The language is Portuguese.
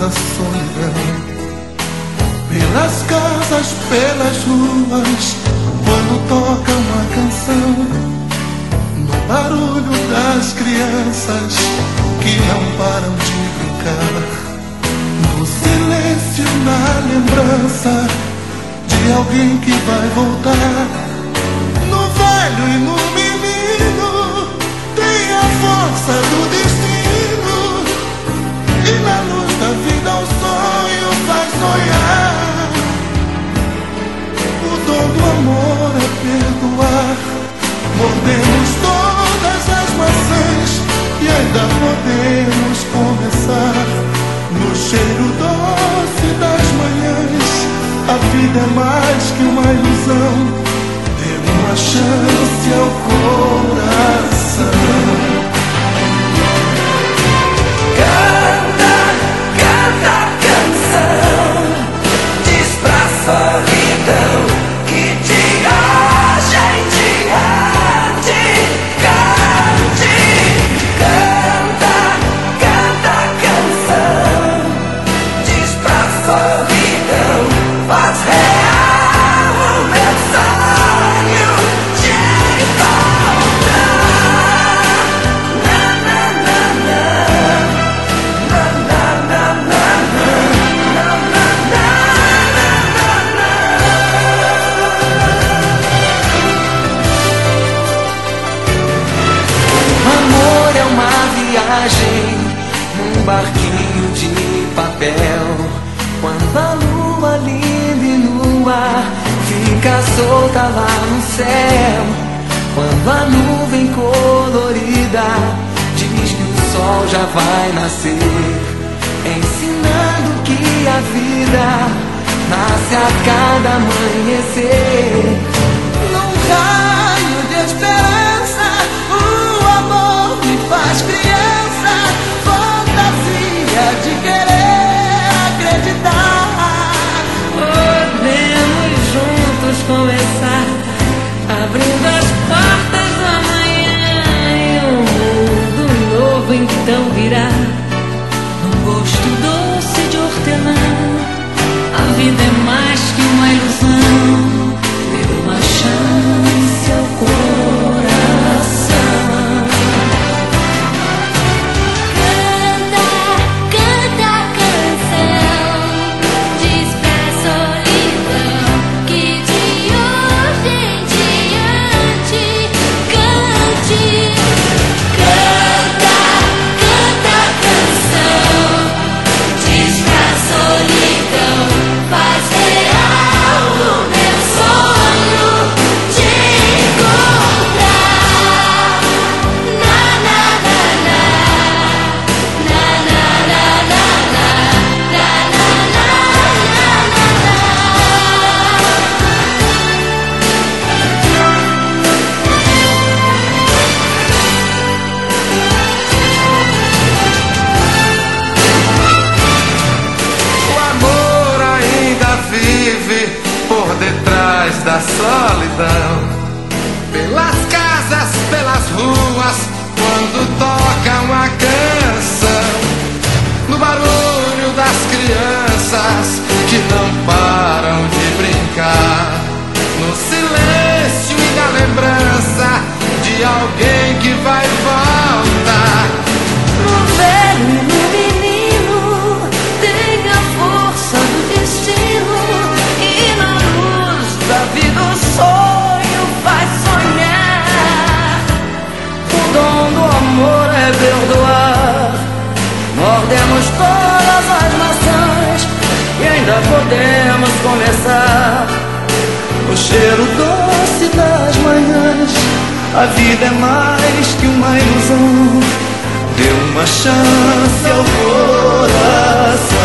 da solidão. Pelas casas, pelas ruas, quando toca uma canção, no barulho das crianças que não param de brincar, no silêncio, na lembrança de alguém que vai voltar. No velho e no menino tem a força do destino, e na luz da vida o sonho faz sonhar. O dom do amor é perdoar. Mordemos todas as maçãs e ainda podemos começar. No cheiro doce das manhãs, a vida é mais que uma ilusão. Dê uma chance ao coração. Canta, canta a canção, diz pra solidão que de hoje em diante cante. Canta, canta a canção, diz pra solidão, faz real o meu sonho de voltar. Na, na, na, na. Na, na, na, na, na. Na, na, O amor é uma viagem num barquinho de papel. Quando a lua linda e nua fica solta lá no céu, quando a nuvem colorida diz que o sol já vai nascer, ensinando que a vida nasce a cada amanhecer. Num raio de esperança, o amor me faz criança, fantasia de querer acreditar. Podemos juntos começar, abrindo as portas do amanhã, e um mundo novo então virá, num gosto doce de hortelã. A vida é mais que uma ilusão, dê uma chance ao coração. Canta, canta a canção, diz pra solidão que de hoje em diante cante. Canta, canta a canção, diz pra solidão, faz real o meu sonho de encontrar. Na, na, na, na. Na, na, na, na, na. Na, na, na, na, O amor ainda vive por detrás da solidão. Pelas casas, pelas ruas, quando toca uma canção, no barulho das crianças que não param de brincar, no silêncio e na lembrança de alguém que vai voltar. No velho e no menino tem a força do destino, e na luz da vida o sonho faz sonhar. O dom do amor é perdoar. Mordemos todas as maçãs e ainda podemos começar. O cheiro doce das manhãs, a vida é mais que uma ilusão. Dê uma chance ao coração.